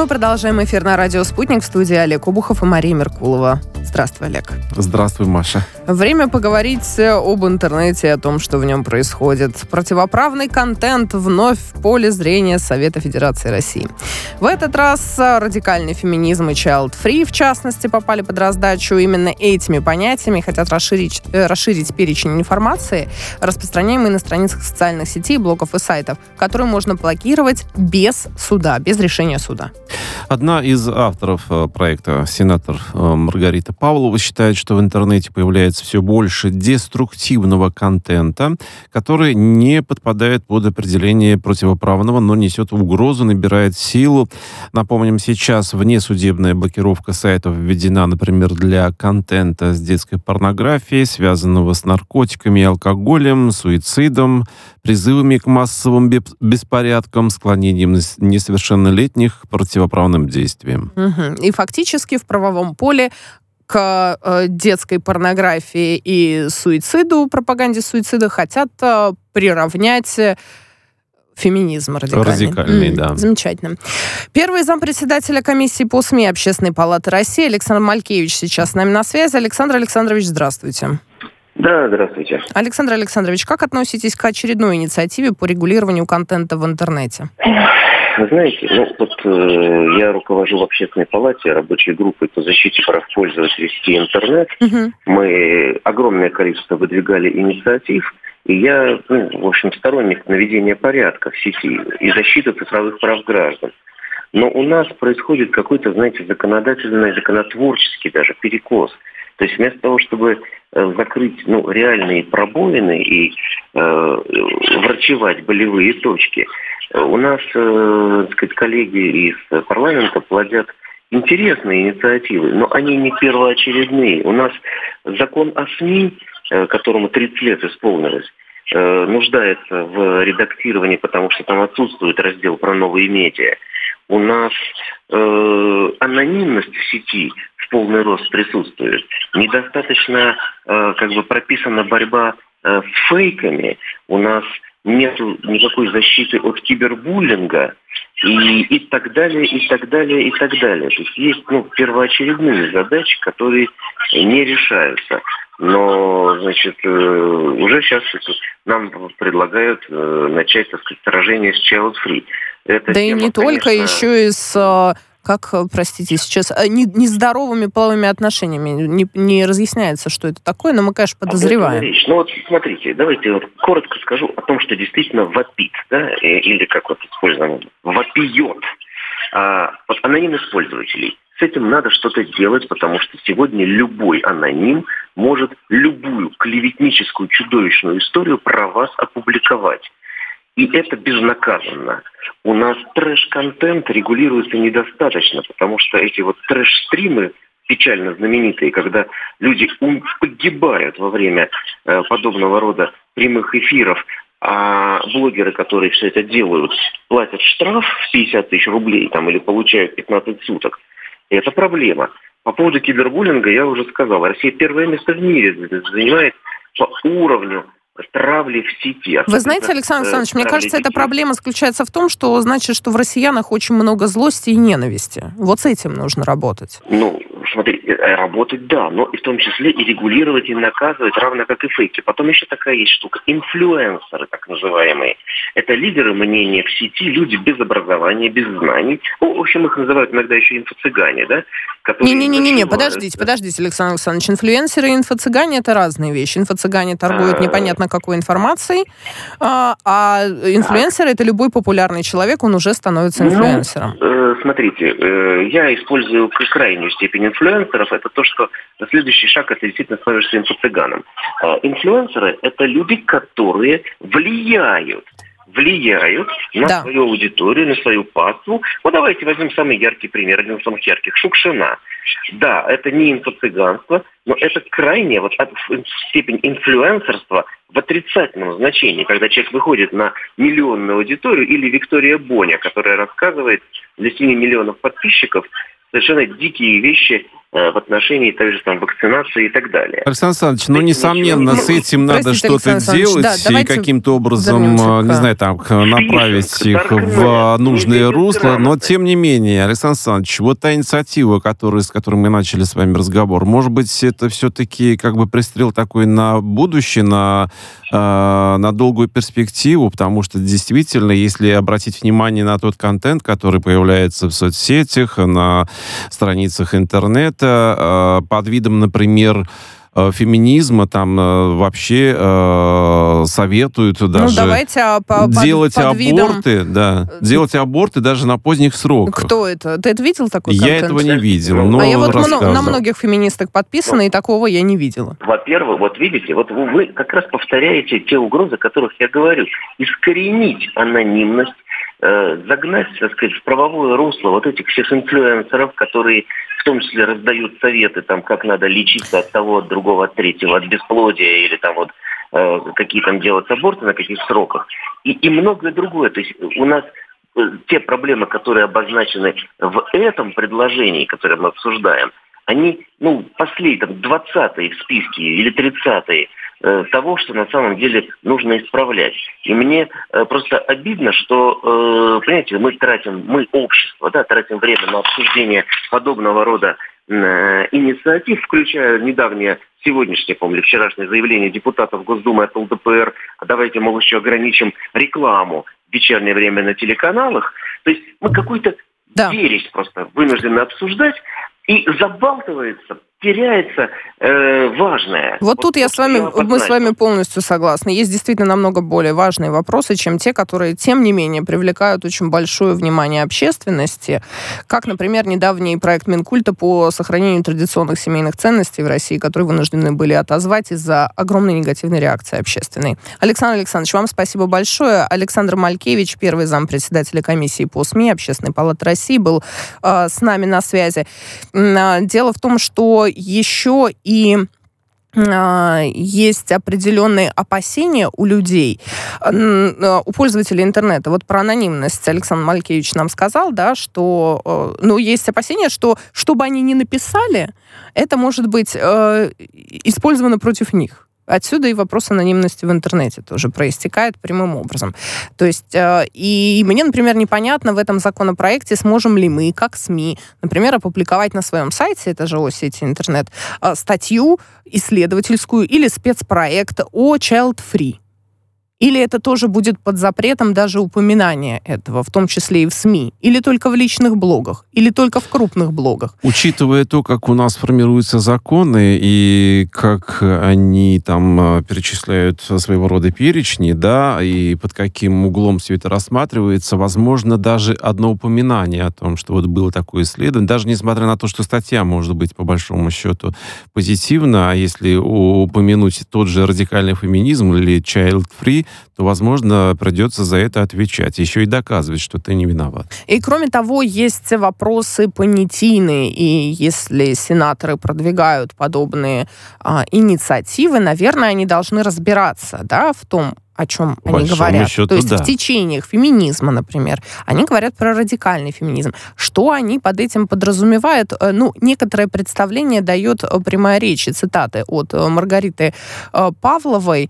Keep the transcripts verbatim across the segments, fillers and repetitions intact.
Мы продолжаем эфир на радио «Спутник». В студии Олег Обухов и Мария Меркулова. Здравствуй, Олег. Здравствуй, Маша. Время поговорить об интернете и о том, что в нем происходит. Противоправный контент вновь в поле зрения Совета Федерации России. В этот раз радикальный феминизм и child free, в частности, попали под раздачу. Именно этими понятиями хотят расширить, э, расширить перечень информации, распространяемой на страницах социальных сетей, блогов и сайтов, которые можно блокировать без суда, без решения суда. Одна из авторов проекта, сенатор Маргарита Павлова, считает, что в интернете появляется все больше деструктивного контента, который не подпадает под определение противоправного, но несет угрозу, набирает силу. Напомним, сейчас внесудебная блокировка сайтов введена, например, для контента с детской порнографией, связанного с наркотиками и алкоголем, суицидом, призывами к массовым беспорядкам, склонением несовершеннолетних к противоправным действиям. Угу. И фактически в правовом поле к э, детской порнографии и суициду, пропаганде суицида хотят э, приравнять феминизм радикальный. Радикальный, mm, да. Замечательно. Первый зампредседателя комиссии по СМИ Общественной палаты России Александр Малькевич сейчас с нами на связи. Александр Александрович, здравствуйте. Да, здравствуйте. Александр Александрович, как относитесь к очередной инициативе по регулированию контента в интернете? Знаете, ну вот э, я руковожу в Общественной палате рабочей группой по защите прав пользователей сети интернет. Угу. Мы огромное количество выдвигали инициатив, и я, ну, в общем, сторонник наведения порядка в сети и защиты цифровых прав граждан. Но у нас происходит какой-то, знаете, законодательный, законотворческий даже перекос. То есть вместо того, чтобы э, закрыть ну, реальные пробоины и э, врачевать болевые точки, у нас, э, так сказать, коллеги из парламента плодят интересные инициативы, но они не первоочередные. У нас закон о СМИ, э, которому тридцать лет исполнилось, э, нуждается в редактировании, потому что там отсутствует раздел про новые медиа. У нас э, анонимность в сети в полный рост присутствует. Недостаточно э, как бы прописана борьба э, с фейками. У нас нет никакой защиты от кибербуллинга и, и так далее, и так далее, и так далее. То есть есть ну, первоочередные задачи, которые не решаются. Но, значит, уже сейчас нам предлагают начать, так сказать, сражение с child free. Это да тема, и не только, конечно... еще и с... Как, простите, сейчас нездоровыми половыми отношениями. Не, не разъясняется, что это такое, но мы, конечно, подозреваем. Речь. Ну вот смотрите, давайте вот коротко скажу о том, что действительно вопит, да, или как вот используем, вопиет. А, вот анонимность пользователей. С этим надо что-то делать, потому что сегодня любой аноним может любую клеветническую чудовищную историю про вас опубликовать. И это безнаказанно. У нас трэш-контент регулируется недостаточно, потому что эти вот трэш-стримы, печально знаменитые, когда люди погибают во время э, подобного рода прямых эфиров, а блогеры, которые все это делают, платят штраф в пятьдесят тысяч рублей там, или получают пятнадцать суток. И это проблема. По поводу кибербуллинга я уже сказал. Россия первое место в мире занимает по уровню травли в сети. Вы знаете, Александр Александрович, мне кажется, детей. Эта проблема заключается в том, что значит, что в россиянах очень много злости и ненависти. Вот с этим нужно работать. Ну, смотри, работать, да, но и в том числе и регулировать, и наказывать, равно как и фейки. Потом еще такая есть штука. Инфлюенсеры, так называемые. Это лидеры мнения в сети, люди без образования, без знаний. Ну, в общем, их называют иногда еще инфо-цыгане, да? Не-не-не, подождите, подождите, Александр Александрович. Инфлюенсеры и инфо-цыгане – это разные вещи. Инфо-цыгане торгуют А-а-а. непонятно какой информацией, а, а инфлюенсер – это любой популярный человек, он уже становится инфлюенсером. Ну, э, смотрите, э, я использую крайнюю степень инфлюенсеров. Это то, что следующий шаг – это действительно становишься инфо-цыганом. Э, инфлюенсеры – это люди, которые влияют влияют на да. свою аудиторию, на свою паству. Ну, давайте возьмем самый яркий пример, один из самых ярких. Шукшина. Да, это не инфо-цыганство, но это крайне вот, степень инфлюенсерства в отрицательном значении, когда человек выходит на миллионную аудиторию, или Виктория Боня, которая рассказывает для семи миллионов подписчиков совершенно дикие вещи в отношении также там вакцинации и так далее. Александр Александрович, ну, несомненно, с этим надо Простите, что-то делать да, и каким-то образом, к... не знаю, там, направить их в нужное русло, но тем не менее, Александр Александрович, вот та инициатива, которая, с которой мы начали с вами разговор, может быть, это все-таки как бы пристрел такой на будущее, на, э, на долгую перспективу, потому что действительно, если обратить внимание на тот контент, который появляется в соцсетях, на страницах интернета, э, под видом, например, феминизма, там э, вообще э, советуют даже ну, давайте, по, делать под, под аборты, видом... да, делать аборты даже на поздних сроках. Кто это? Ты это видел такой контент? Я этого не видел, но А я вот рассказывал. на многих феминисток подписано, ну, и такого я не видела. Во-первых, вот видите, вот вы как раз повторяете те угрозы, о которых я говорю. Искоренить анонимность, э, загнать, так сказать, в правовое русло вот этих всех инфлюенсеров, которые в том числе раздают советы, там, как надо лечиться от того, от другого, от третьего, от бесплодия или там вот э, какие там делать аборты, на каких сроках. И, и многое другое. То есть у нас э, те проблемы, которые обозначены в этом предложении, которое мы обсуждаем, они, ну, последние, там, двадцатые в списке или тридцатые э, того, что на самом деле нужно исправлять. И мне э, просто обидно, что, э, понимаете, мы тратим, мы общество, да, тратим время на обсуждение подобного рода э, инициатив, включая недавнее, сегодняшнее, помню, вчерашнее заявление депутатов Госдумы от ЛДПР, а давайте, мол, еще ограничим рекламу в вечернее время на телеканалах. То есть мы какую-то да. ересь просто вынуждены обсуждать, и забалтывается, теряется э, важное. Вот, вот тут я с вами, мы с вами полностью согласны. Есть действительно намного более важные вопросы, чем те, которые, тем не менее, привлекают очень большое внимание общественности, как, например, недавний проект Минкульта по сохранению традиционных семейных ценностей в России, который вынуждены были отозвать из-за огромной негативной реакции общественной. Александр Александрович, вам спасибо большое. Александр Малькевич, первый зампредседателя комиссии по СМИ Общественной палаты России, был э, с нами на связи. Дело в том, что еще и э, есть определенные опасения у людей, э, у пользователей интернета. Вот про анонимность Александр Малькевич нам сказал, да, что э, ну, есть опасения, что что бы они ни написали, это может быть э, использовано против них. Отсюда и вопрос анонимности в интернете тоже проистекает прямым образом. То есть, э, и мне, например, непонятно в этом законопроекте, сможем ли мы, как СМИ, например, опубликовать на своем сайте, это же о сети интернет, э, статью исследовательскую или спецпроект о child-free. Или это тоже будет под запретом даже упоминания этого, в том числе и в СМИ? Или только в личных блогах? Или только в крупных блогах? Учитывая то, как у нас формируются законы и как они там перечисляют своего рода перечни, да, и под каким углом все это рассматривается, возможно, даже одно упоминание о том, что вот было такое исследование, даже несмотря на то, что статья может быть по большому счету позитивна, а если упомянуть тот же радикальный феминизм или child-free, то, возможно, придется за это отвечать. Еще и доказывать, что ты не виноват. И, кроме того, есть вопросы понятийные. И если сенаторы продвигают подобные а, инициативы, наверное, они должны разбираться, да, в том, о чем По они говорят. Счету, То есть да. в течениях феминизма, например, они говорят про радикальный феминизм. Что они под этим подразумевают? Ну, некоторое представление дает прямая речь, цитаты от Маргариты Павловой.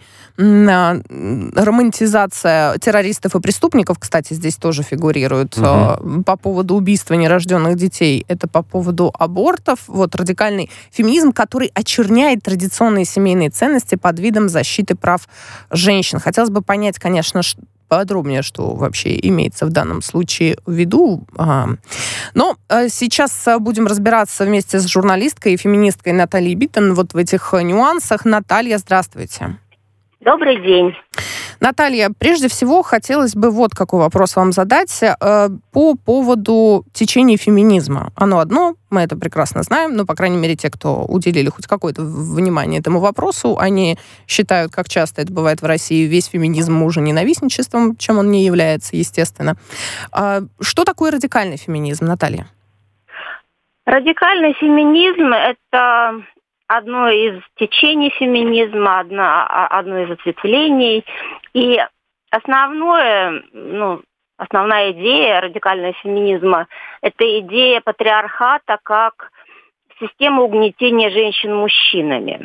Романтизация террористов и преступников, кстати, здесь тоже фигурирует. Угу. По поводу убийства нерожденных детей, это по поводу абортов. Вот радикальный феминизм, который очерняет традиционные семейные ценности под видом защиты прав женщин. Хотелось бы понять, конечно, подробнее, что вообще имеется в данном случае в виду. Но сейчас будем разбираться вместе с журналисткой и феминисткой Натальей Биттон вот в этих нюансах. Наталья, здравствуйте. Добрый день. Наталья, прежде всего, хотелось бы вот какой вопрос вам задать э, по поводу течения феминизма. Оно одно, мы это прекрасно знаем, но, по крайней мере, те, кто уделили хоть какое-то внимание этому вопросу, они считают, как часто это бывает в России, весь феминизм мужа-ненавистничеством, чем он не является, естественно. Э, что такое радикальный феминизм, Наталья? Радикальный феминизм – это одно из течений феминизма, одно, одно из ответвлений. И основное, ну, основная идея радикального феминизма – это идея патриархата как система угнетения женщин мужчинами.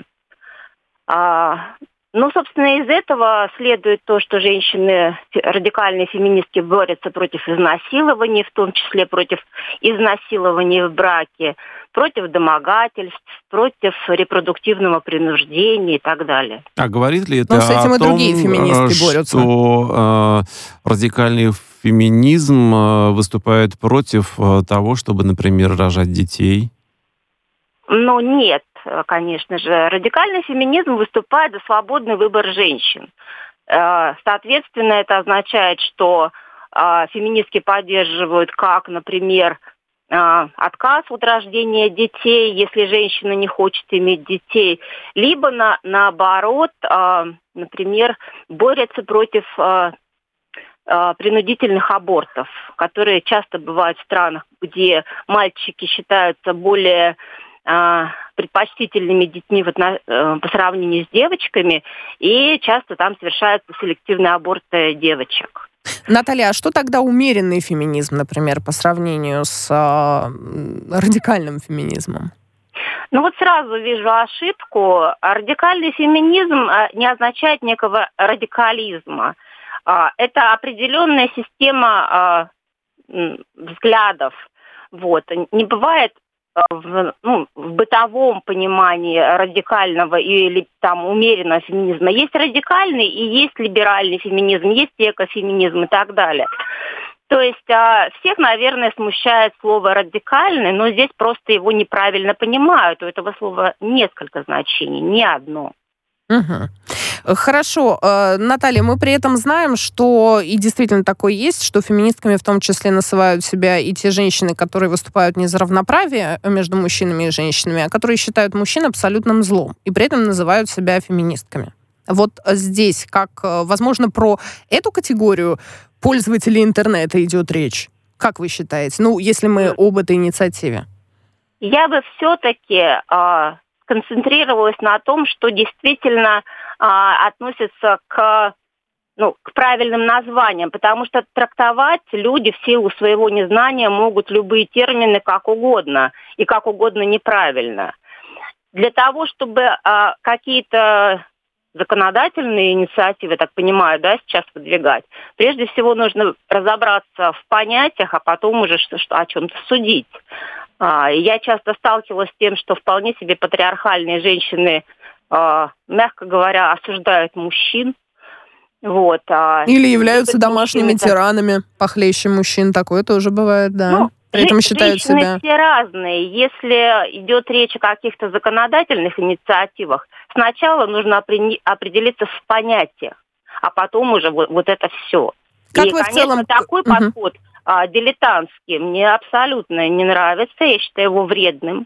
А, ну, собственно, из этого следует то, что женщины, радикальные феминистки, борются против изнасилований, в том числе против изнасилований в браке, против домогательств, против репродуктивного принуждения и так далее. А говорит ли это Но с этим о и том, другие феминистки борются. что э, радикальный феминизм э, выступает против э, того, чтобы, например, рожать детей? Ну, нет, конечно же. Радикальный феминизм выступает за свободный выбор женщин. Соответственно, это означает, что феминистки поддерживают как, например, отказ от рождения детей, если женщина не хочет иметь детей, либо на, наоборот, например, борются против принудительных абортов, которые часто бывают в странах, где мальчики считаются более предпочтительными детьми в отно... по сравнению с девочками, и часто там совершаются селективные аборты девочек. Наталья, а что тогда умеренный феминизм, например, по сравнению с э, радикальным феминизмом? Ну вот сразу вижу ошибку. Радикальный феминизм не означает некого радикализма. Это определенная система взглядов. Вот. Не бывает в, ну, в бытовом понимании радикального или там умеренного феминизма. Есть радикальный и есть либеральный феминизм, есть экофеминизм и так далее. То есть а, всех, наверное, смущает слово «радикальный», но здесь просто его неправильно понимают. У этого слова несколько значений, не одно. Угу. Хорошо. Наталья, мы при этом знаем, что и действительно такое есть, что феминистками в том числе называют себя и те женщины, которые выступают не за равноправие между мужчинами и женщинами, а которые считают мужчин абсолютным злом, и при этом называют себя феминистками. Вот здесь, как, возможно, про эту категорию пользователей интернета идет речь? Как вы считаете? Ну, если мы об этой инициативе. Я бы все-таки... А... концентрировалась на том, что действительно а, относится к, ну, к правильным названиям, потому что трактовать люди в силу своего незнания могут любые термины как угодно и как угодно неправильно. Для того, чтобы а, какие-то законодательные инициативы, я так понимаю, да, сейчас выдвигать, прежде всего нужно разобраться в понятиях, а потом уже что, что, о чем-то судить. А, я часто сталкивалась с тем, что вполне себе патриархальные женщины, а, мягко говоря, осуждают мужчин. Вот, а, или являются домашними мужчины, тиранами, похлеще мужчин. Такое тоже бывает, да. Ну, При этом считают женщины себя... все разные. Если идет речь о каких-то законодательных инициативах, сначала нужно определиться в понятиях, а потом уже вот, вот это все. Как И, вы конечно, в целом... такой угу. подход а, дилетантский мне абсолютно не нравится. Я считаю его вредным.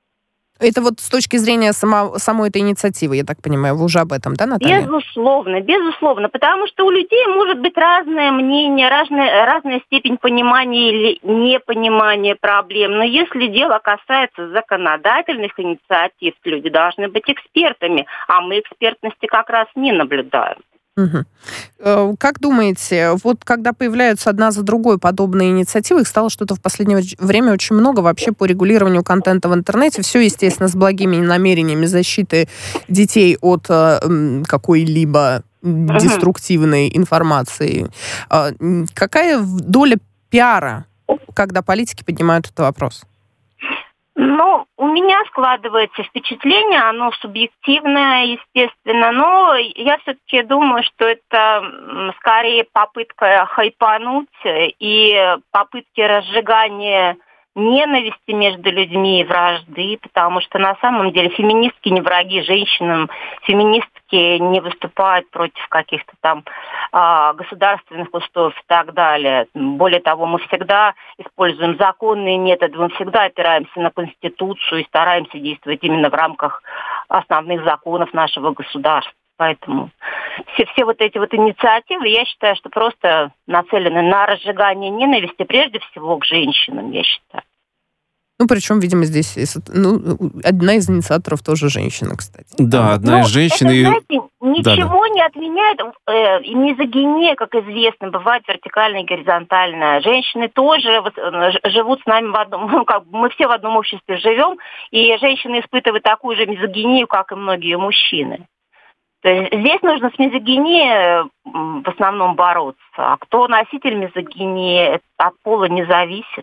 Это вот с точки зрения само, самой этой инициативы, я так понимаю, вы уже об этом, да, Наталья? Безусловно, безусловно, потому что у людей может быть разное мнение, разная, разная степень понимания или непонимания проблем. Но если дело касается законодательных инициатив, люди должны быть экспертами, а мы экспертности как раз не наблюдаем. Угу. Как думаете, вот когда появляются одна за другой подобные инициативы, их стало что-то в последнее время очень много вообще по регулированию контента в интернете, все, естественно, с благими намерениями защиты детей от э, какой-либо угу. деструктивной информации. Э, какая доля пиара, когда политики поднимают этот вопрос? Ну, у меня складывается впечатление, оно субъективное, естественно, но я все-таки думаю, что это скорее попытка хайпануть и попытки разжигания ненависти между людьми и вражды, потому что на самом деле феминистки не враги женщинам, феминистки не выступают против каких-то там а, государственных устоев и так далее. Более того, мы всегда используем законные методы, мы всегда опираемся на Конституцию и стараемся действовать именно в рамках основных законов нашего государства. Поэтому все, все вот эти вот инициативы, я считаю, что просто нацелены на разжигание ненависти, прежде всего к женщинам, я считаю. Ну, причем, видимо, здесь ну, одна из инициаторов тоже женщина, кстати. Да, одна ну, из женщин. Это, и... знаете, ничего да, да. не отменяет. Э, мизогиния, как известно, бывает вертикальная и горизонтальная. Женщины тоже живут с нами в одном... Ну, как бы мы все в одном обществе живем, и женщины испытывают такую же мизогинию, как и многие мужчины. То есть здесь нужно с мизогинией в основном бороться. А кто носитель мизогинии, от пола не зависит.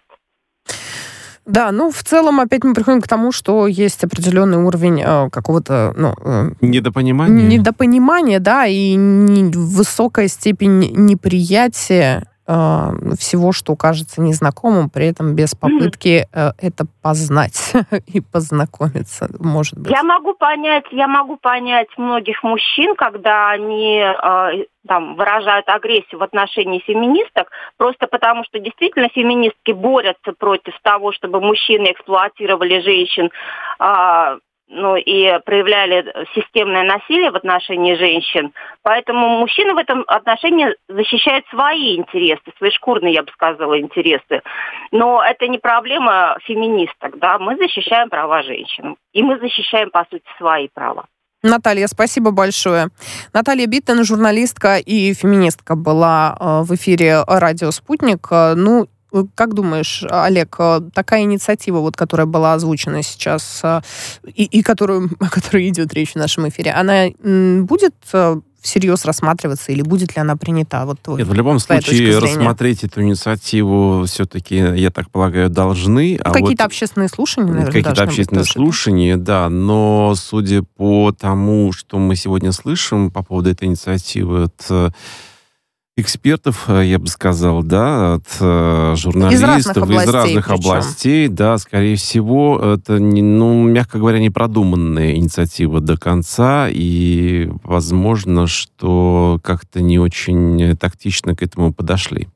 Да, ну, в целом, опять мы приходим к тому, что есть определенный уровень э, какого-то, ну... Э, недопонимания. Недопонимания, да, и не, высокая степень неприятия э, всего, что кажется незнакомым, при этом без попытки э, это познать и познакомиться, может быть. Я могу понять, я могу понять многих мужчин, когда они... Э, там, выражают агрессию в отношении феминисток, просто потому что действительно феминистки борются против того, чтобы мужчины эксплуатировали женщин, э, ну и проявляли системное насилие в отношении женщин. Поэтому мужчины в этом отношении защищают свои интересы, свои шкурные, я бы сказала, интересы. Но это не проблема феминисток, да, мы защищаем права женщин. И мы защищаем, по сути, свои права. Наталья, спасибо большое. Наталья Биттен, журналистка и феминистка, была в эфире радио «Спутник». Ну, как думаешь, Олег, такая инициатива, вот, которая была озвучена сейчас, и, и которую, о которой идет речь в нашем эфире, она будет всерьез рассматриваться или будет ли она принята? Вот твой, Нет, в любом случае рассмотреть эту инициативу все-таки, я так полагаю, должны. Ну, а какие-то вот общественные слушания, наверное, Какие-то общественные быть слушания, да. Но судя по тому, что мы сегодня слышим по поводу этой инициативы от экспертов, я бы сказал, да, от э, журналистов из разных областей, из разных областей да, скорее всего, это, не, ну, мягко говоря, непродуманная инициатива до конца, и возможно, что как-то не очень тактично к этому подошли.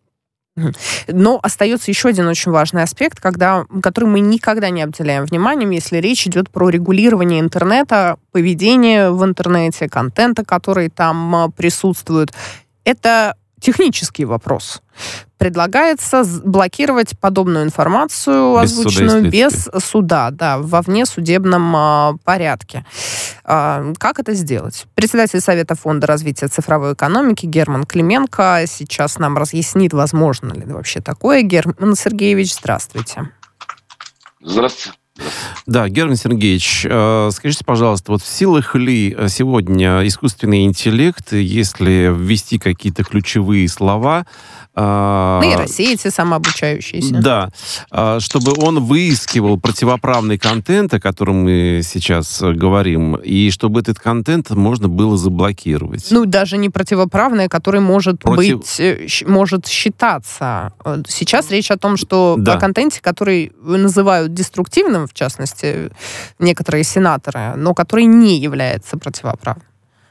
Но остается еще один очень важный аспект, когда, который мы никогда не обделяем вниманием, если речь идет про регулирование интернета, поведение в интернете, контента, который там присутствует. Это технический вопрос. Предлагается блокировать подобную информацию, без озвученную суда, без суда, да, во внесудебном а, порядке. А, как это сделать? Председатель Совета фонда развития цифровой экономики Герман Клименко сейчас нам разъяснит, возможно ли вообще такое. Герман Сергеевич, здравствуйте. Здравствуйте. Да, Герман Сергеевич, э, скажите, пожалуйста, вот в силах ли сегодня искусственный интеллект, если ввести какие-то ключевые слова... Э, нейросети самообучающиеся. Да, э, чтобы он выискивал противоправный контент, о котором мы сейчас говорим, и чтобы этот контент можно было заблокировать. Ну, даже не противоправный, который может Против... быть, может считаться. Сейчас речь о том, что да. о контенте, который называют деструктивным, в частности, некоторые сенаторы, но который не является противоправным.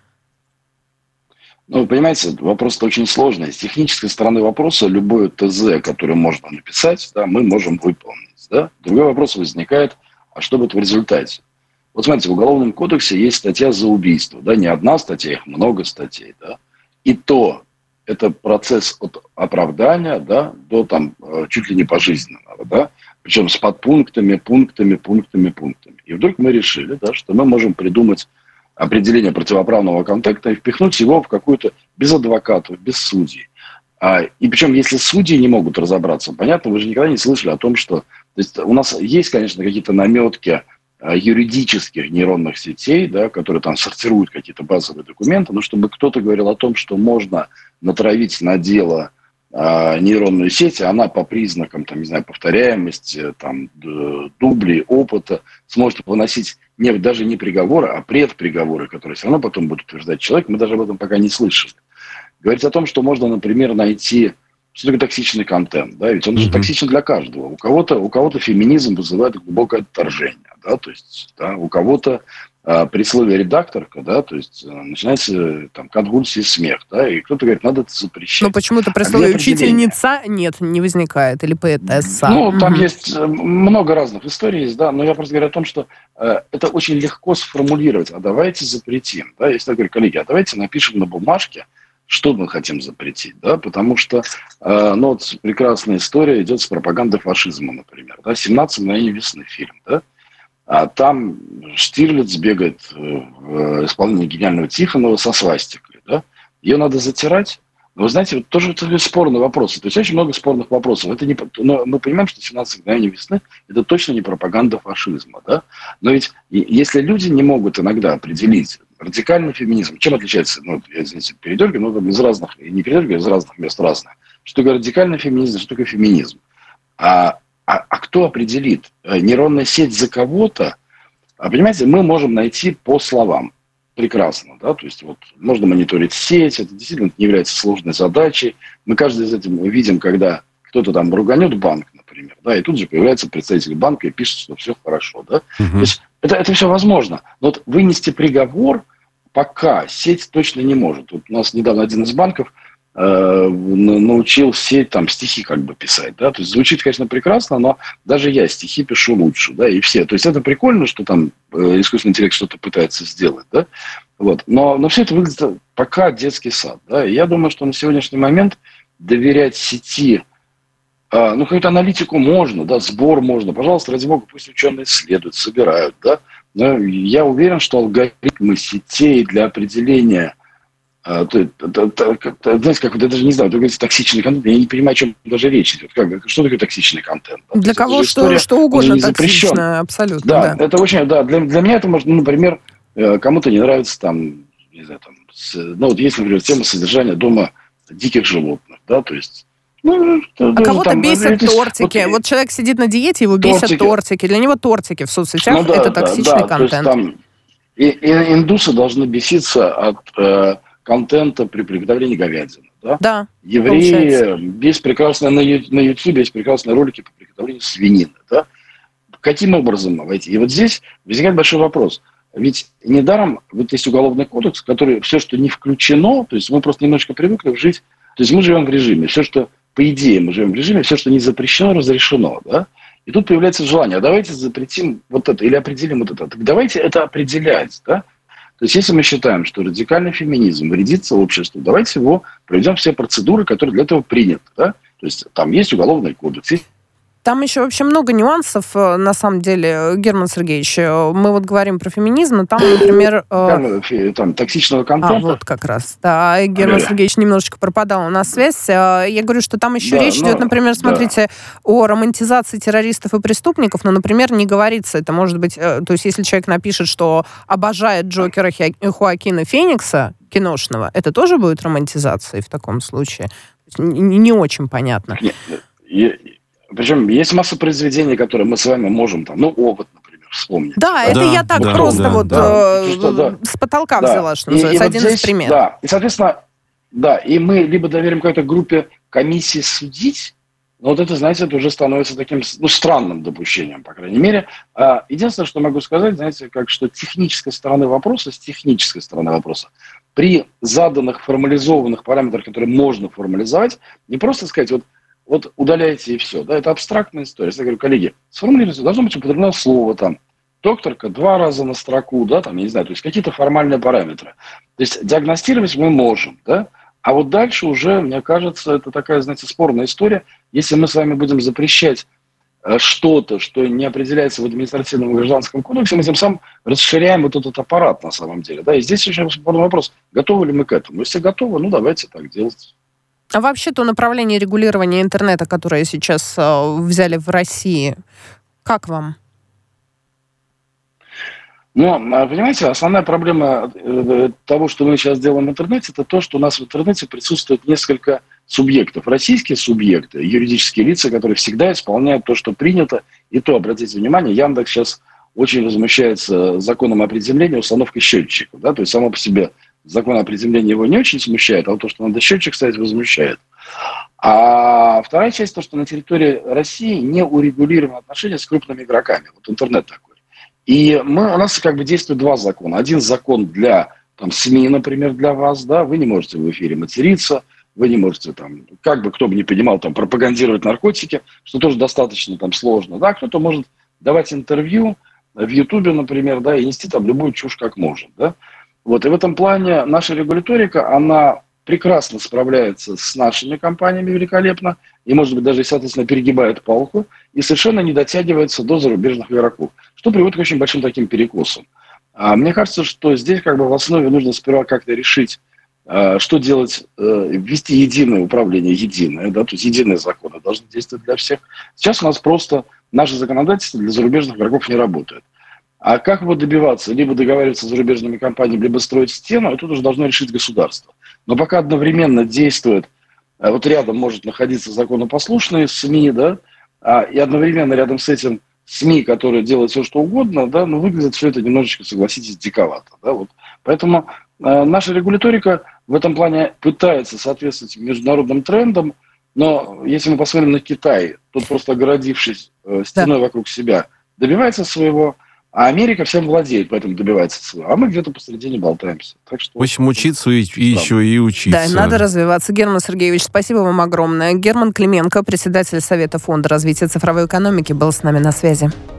Ну, понимаете, вопрос очень сложный. С технической стороны вопроса любое ТЗ, которое можно написать, да, мы можем выполнить. Да? Другой вопрос возникает, а что будет в результате? Вот смотрите, в Уголовном кодексе есть статья за убийство. Да? Не одна статья, их много статей. Да? И то это процесс от оправдания, да, до там, чуть ли не пожизненного. Да? Причем с подпунктами, пунктами, пунктами, пунктами. И вдруг мы решили, да, что мы можем придумать определение противоправного контента и впихнуть его в какую-то без адвокатов, без судей. А, и причем, если судьи не могут разобраться, понятно, вы же никогда не слышали о том, что... То есть у нас есть, конечно, какие-то наметки а, юридических нейронных сетей, да, которые там сортируют какие-то базовые документы, но чтобы кто-то говорил о том, что можно натравить на дело а, нейронную сеть, она по признакам, там, не знаю, повторяемости, там, дублей, опыта сможет выносить не, даже не приговоры, а предприговоры, которые все равно потом будут утверждать человек, мы даже об этом пока не слышали. Говорить о том, что можно, например, найти, что такое токсичный контент, да, ведь он же mm-hmm. токсичен для каждого. У кого-то, у кого-то феминизм вызывает глубокое отторжение, да, то есть, да, у кого-то а, при слове редакторка, да, то есть а, начинается там конвульсии, смех, да, и кто-то говорит, надо это запрещать. Но почему-то при слове учительница нет, не возникает, или поэтесса. Ну, mm-hmm. там есть много разных историй, есть, да, но я просто говорю о том, что э, это очень легко сформулировать, а давайте запретим, да, если я говорю, коллеги, а давайте напишем на бумажке, что мы хотим запретить, да, потому что, э, ну, вот прекрасная история идет с пропагандой фашизма, например, да, «семнадцать мгновений весны» фильм, да, а там Штирлиц бегает в исполнении гениального Тихонова со свастикой, да, ее надо затирать. Но вы знаете, вот тоже это спорный вопрос. То есть очень много спорных вопросов. Это не, но мы понимаем, что «семнадцать мгновений весны» – это точно не пропаганда фашизма, да, но ведь если люди не могут иногда определить радикальный феминизм. Чем отличается, ну, я, извините, передергиваю, но там из разных, не передергиваю, из разных мест разное. Что такое радикальный феминизм, что такое феминизм? А, а, а кто определит? Нейронная сеть за кого-то? А, понимаете, мы можем найти по словам. Прекрасно, да, то есть вот можно мониторить сеть, это действительно не является сложной задачей. Мы каждый из этих видим, когда кто-то там руганет банк, например, да, и тут же появляется представитель банка и пишет, что все хорошо, да. Угу. То есть это, это все возможно. Но вот вынести приговор пока сеть точно не может. Вот у нас недавно один из банков э, научил сеть там стихи как бы писать, да, то есть звучит, конечно, прекрасно, но даже я стихи пишу лучше, да, и все. То есть это прикольно, что там э, искусственный интеллект что-то пытается сделать, да, вот. Но, но все это выглядит пока детский сад, да, и я думаю, что на сегодняшний момент доверять сети, э, ну, какую-то аналитику можно, да, сбор можно, пожалуйста, ради бога, пусть ученые исследуют, собирают, да. Но я уверен, что алгоритмы сетей для определения, э, то, то, то, то, знаете, как, я даже не знаю, вы говорите токсичный контент, я не понимаю, о чем даже речь идет. Как, что такое токсичный контент? Да? Для кого что, история, что угодно токсично, абсолютно. Да, да, это очень, да, для, для меня это может, ну, например, кому-то не нравится там, не знаю, там, с, ну вот есть, например, тема содержания дома диких животных, да, то есть. Ну, а кого-то там, бесят тортики. Вот, вот человек сидит на диете, его бесят тортики. тортики. Для него тортики в соцсетях ну, да, это да, токсичный да, контент. То есть, там, и, и индусы должны беситься от э, контента при приготовлении говядины. Да? Да, евреи есть прекрасные на YouTube, есть прекрасные ролики по приготовлению свинины. Да? Каким образом войти? И вот здесь возникает большой вопрос. Ведь недаром вот есть уголовный кодекс, который все, что не включено, то есть мы просто немножко привыкли жить, то есть мы живем в режиме, все, что по идее, мы живем в режиме, все, что не запрещено, разрешено, да? И тут появляется желание, а давайте запретим вот это или определим вот это. Так давайте это определять, да? То есть если мы считаем, что радикальный феминизм вредит сообществу, давайте его проведем все процедуры, которые для этого приняты, да? То есть там есть уголовный кодекс, есть. Там еще вообще много нюансов, на самом деле, Герман Сергеевич. Мы вот говорим про феминизм, но там, например... Там, там токсичного контента. А, вот как раз. Да, Герман Сергеевич немножечко пропадал на связь. Я говорю, что там еще да, речь но, идет, например, смотрите, да. о романтизации террористов и преступников, но, например, не говорится, это может быть... То есть если человек напишет, что обожает Джокера Хоакина Феникса, киношного, это тоже будет романтизацией в таком случае? Не, не очень понятно. Нет, я... Причем есть масса произведений, которые мы с вами можем, там, ну, «Овод», например, вспомнить. Да, это да, я так да, просто да, вот да. Э, что, да. с потолка да. взяла, что называется, и, и один вот здесь, из примеров. Да, и, соответственно, да, и мы либо доверим какой-то группе комиссии судить, но вот это, знаете, это уже становится таким, ну, странным допущением, по крайней мере. А, единственное, что могу сказать, знаете, как что технической стороны вопроса, с технической стороны вопроса, при заданных формализованных параметрах, которые можно формализовать, не просто сказать, вот, Вот удаляйте и все. Да, это абстрактная история. Я говорю, коллеги, сформулируйте, должно быть употреблено слово там, докторка два раза на строку, да, там, я не знаю, то есть какие-то формальные параметры. То есть диагностировать мы можем, да, а вот дальше уже, мне кажется, это такая, знаете, спорная история. Если мы с вами будем запрещать что-то, что не определяется в административном и гражданском кодексе, мы тем самым расширяем вот этот аппарат на самом деле. Да, и здесь очень спорный вопрос, готовы ли мы к этому. Если готовы, ну давайте так делать. А вообще то направление регулирования интернета, которое сейчас э, взяли в России, как вам? Ну, понимаете, основная проблема того, что мы сейчас делаем в интернете, это то, что у нас в интернете присутствует несколько субъектов. Российские субъекты, юридические лица, которые всегда исполняют то, что принято. И то, обратите внимание, Яндекс сейчас очень возмущается законом о приземлении, установкой счетчиков. Да? То есть само по себе закон о приземлении его не очень смущает, а вот то, что надо счетчик ставить, возмущает. А вторая часть, то, что на территории России не урегулированы отношения с крупными игроками. Вот интернет такой. И мы, у нас как бы действует два закона. Один закон для там, СМИ, например, для вас, да, вы не можете в эфире материться, вы не можете, там, как бы кто бы ни понимал, там, пропагандировать наркотики, что тоже достаточно там, сложно. Да, кто-то может давать интервью в Ютубе, например, да, и нести там любую чушь как может. Да. Вот, и в этом плане наша регуляторика, она прекрасно справляется с нашими компаниями великолепно, и, может быть, даже, соответственно, перегибает палку, и совершенно не дотягивается до зарубежных игроков, что приводит к очень большим таким перекосам. А мне кажется, что здесь как бы в основе нужно сперва как-то решить, что делать, ввести единое управление, единое, да, то есть единые законы должны действовать для всех. Сейчас у нас просто наше законодательство для зарубежных игроков не работает. А как его добиваться? Либо договариваться с зарубежными компаниями, либо строить стену, это уже должно решить государство. Но пока одновременно действует, вот рядом может находиться законопослушные СМИ, да, и одновременно рядом с этим СМИ, которые делают все, что угодно, да, но выглядит все это немножечко, согласитесь, диковато. Да, вот. Поэтому э, наша регуляторика в этом плане пытается соответствовать международным трендам, но если мы посмотрим на Китай, тот просто огородившись э, стеной да. вокруг себя, добивается своего, а Америка всем владеет, поэтому добивается своего. А мы где-то посередине болтаемся. Так что, в общем, учиться и, и еще и учиться. Да, надо развиваться. Герман Сергеевич, спасибо вам огромное. Герман Клименко, председатель Совета фонда развития цифровой экономики, был с нами на связи.